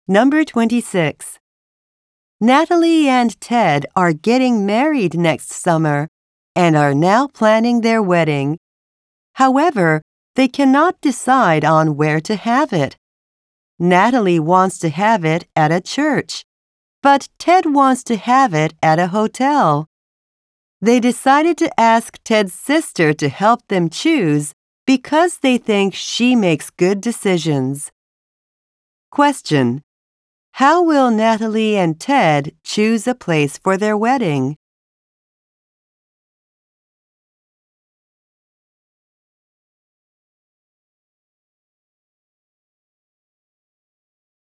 Number 26. Natalie and Ted are getting married next summer and are now planning their wedding. However, they cannot decide on where to have it. Natalie wants to have it at a church, but Ted wants to have it at a hotel. They decided to ask Ted's sister to help them choose because they think she makes good decisions. Question: how will Natalie and Ted choose a place for their wedding?